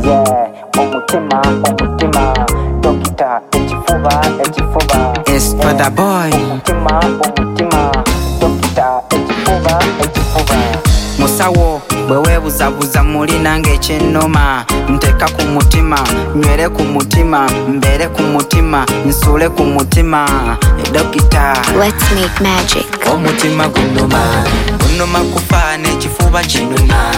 yeah, umutima, umutima, dokita, echifuba, echifuba. It's for the boy. Umutima, umutima, dokita, echifuba, echifuba. Musawo bwewebuzabuza muli nange ekyenoma nteka ku mutima nywere ku mutima mbere ku mutima nsule ku mutima dokita. Let's make magic. Omutima gunuma kufaana ekifuba kinuma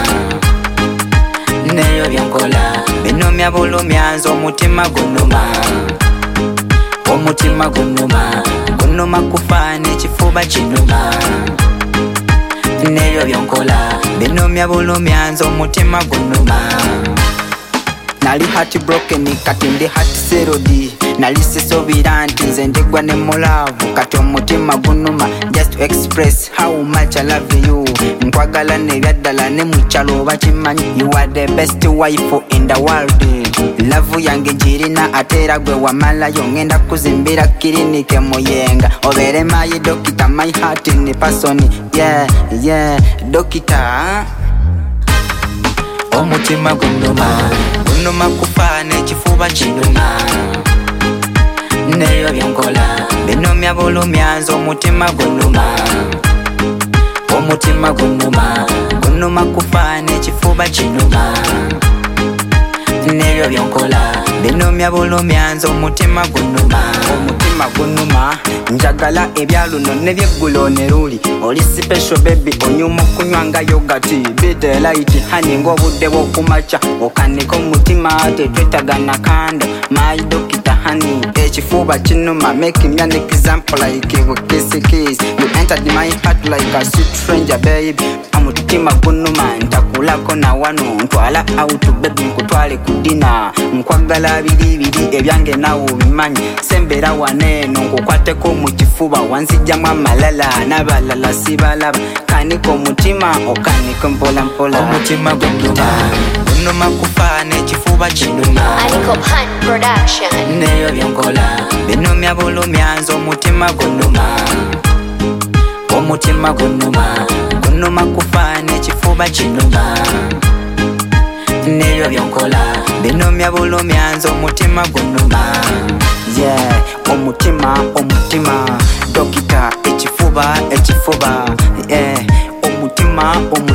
neyo byankola binomya bulumyanza omutima gunuma. Omutima gunuma kufaana ekifuba kinuma neyo byankola binomya bulumyanza omutima gunuma. Nali heart broken kati ndi heart settled. Nali sisobira nti nze ndigwa ne mulavu kati omutima gunuma. Just to express how much I love you. Nkwagala nebyaddala ne mukyalo bakimanyi. You are the best wife in the world. Love yange girina ate era gwe wamalayo. Ngenda kuzimbira kirinike muyenga obere my doctor, my heart in person. Yeah dokita. Omutima gunuma kufaana ekifuba kinuma neyo byankola binomya bulumyanza omutima gunuma. Omutima gunuma kufaana ekifuba kinuma neyo byankola binomya bulumyanza omutima gunuma. Omutima gunuma njagala ebyaluno nebyeggulo ne luli. Oli special baby onyuma okunywa nga yogati bite light honey ng'obudde bw'okumakya okanika omutima tetwetagana kando. My doctor honey ekifuba kinuma make me an example like a kiss. You entered my heart like a sweet stranger baby. Omutima gunuma ntakulako na wano ntwala out baby nkutwale ku dinner. Nkwagala biri ebyange nawe obimanyi sembera waneno nkukwateko mu kifuba wanzijjamu amalala n'abalala sibalaba kanika omutima okanika mpola mpola. Omutima gunuma kufaana ekifuba kinuma Aliko Pan Production. neyo byankola binomya bulumyanza omutima gunuma. Omutima gunuma kufaana ekifuba kinuma neyo byankola binomya bulumyanza omutima gunuma. Yeah, omutima dokita ekifuba. Yeah, omutima